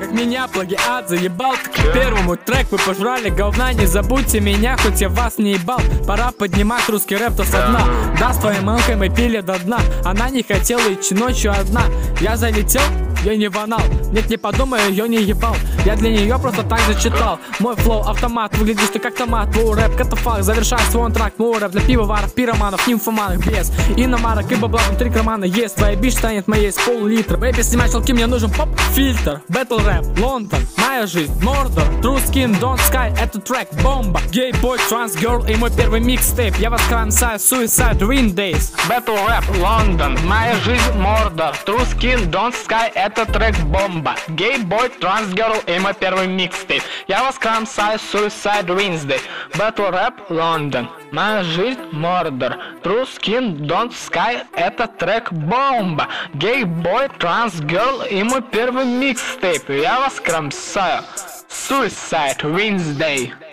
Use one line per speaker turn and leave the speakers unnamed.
как меня плагиат заебал. К первому трек вы пожрали говна. Не забудьте меня, хоть я вас не ебал. Пора поднимать русский рэп-то со дна. Да, с твоей мамкой мы пили до дна. Она не хотела идти ночью одна. Я залетел, я не ванал. Нет, не подумай, ее не ебал. Я для нее просто так зачитал. Мой флоу автомат, выглядишь ты как томат. Твой рэп катафак, завершай свой антракт. Мой рэп для пивоваров, пироманов, нимфоманов. Без иномарок и бабла внутри кармана есть. Твоя бич станет моей с пол-литра. Бэйби, снимай шелки, мне нужен поп-фильтр. Бэтл рэп, Лондон, моя жизнь, Мордор. True Skin, Don't Sky, это трек бомба. Гей бой, транс герл и мой первый микстейп. Я вас кромсаю, Suicide, Wind Days.
Battle Rap, Лондон, моя жизнь, Мордор. True Skin, Don't Sky, это трек бомба. Гей бой, транс герл и мой первый микстейп. Я вас кромсаю, Suicide, Wednesday. Battle Rap, Лондон, моя жизнь, Мордор. True Skin, Don't Sky, это трек бомба. Гей бой, транс герл и мой первый микстейп. Я вас кромсаю, Suicide, Wednesday.